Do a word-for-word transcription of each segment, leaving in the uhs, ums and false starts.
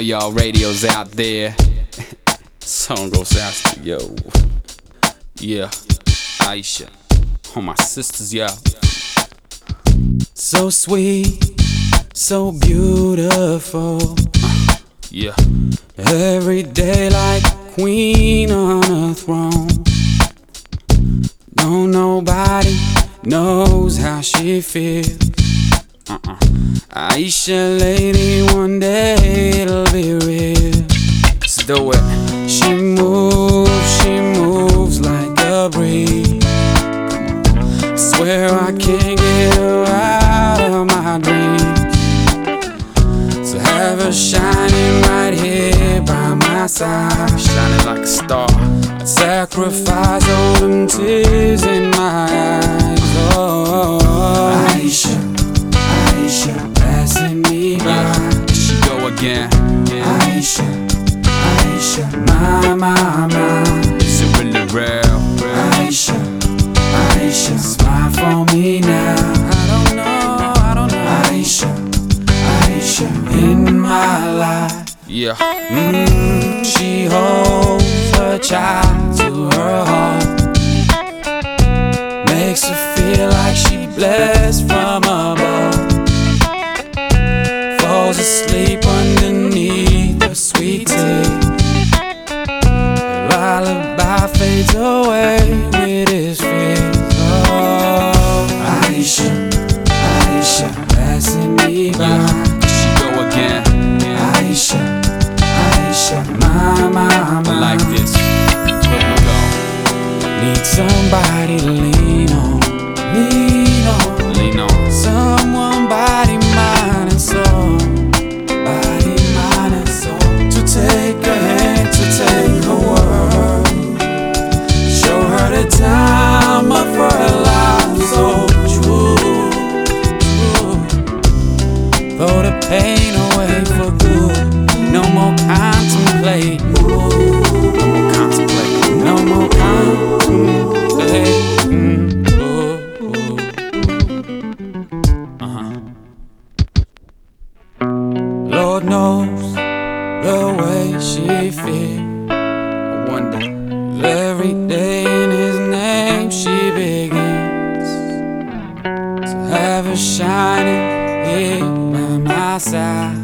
y'all radios out there. Song goes out to yo. Yeah, Aisha, all my sisters, yeah. So sweet, so beautiful. Uh, yeah, every day like queen on a throne. No, nobody knows how she feels. Uh-uh. Aisha, lady, one day it'll be real. Let's do it. She moves, she moves like a breeze. I swear I can't get her out of my dreams. So have her shining right here by my side, shining like a star. I'd sacrifice all them tears in my eyes. Oh, Aisha, Aisha, passing me by. Here she go again. Aisha, Aisha, my, my, my. Is it really real? Aisha, Aisha, smile for me now. I don't know, I don't know. Aisha, Aisha, in my life. Yeah. Mm, she holds her child to her heart. Makes her feel like she blessed from above. Falls asleep underneath the sweet tea. Lullaby fades away with his fears. Oh, Aisha, Aisha, passing me by. Here she go again. Aisha, Aisha, my, my, my. Like this, here we go. Need somebody to lean on, lean on, lean on. Someone, body, mind, and soul. Body, mind, and soul. To take a hand, to take a word. Show her the time of her life, so true, true. Throw the pain away for good. No more contemplate. No more contemplate. No more contemplate. Mm, ooh, ooh, ooh. Uh-huh. Lord knows the way she feels. I wonder, every day in his name she begins. To have her shining here by my side.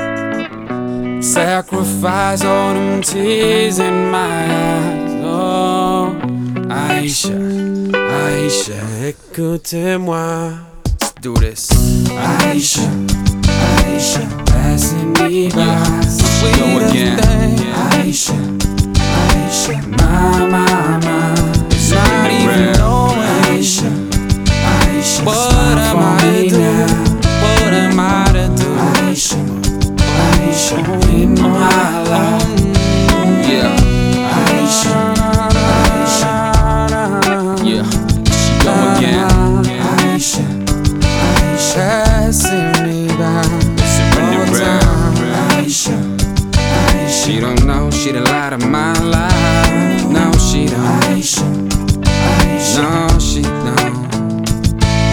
Sacrifice all them tears in my eyes. Oh, Aisha, Aisha, écoutez-moi. Let's do this. Aisha, Aisha, passing me by. Sweet go again. Aisha, Aisha, my, my, my. It's not even knowing. Aisha, Aisha, what am I to do? What am I to do? Aisha, Aisha, in my life. Yeah, Aisha, Aisha, yeah. She go again. Aisha, Aisha, passing me by. It's really real. Aisha, Aisha, she don't know she the light of my life. No, she don't. Aisha, Aisha, no, she don't.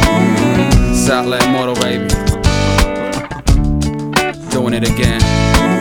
Mm, Southland Motor, baby. Doing it again.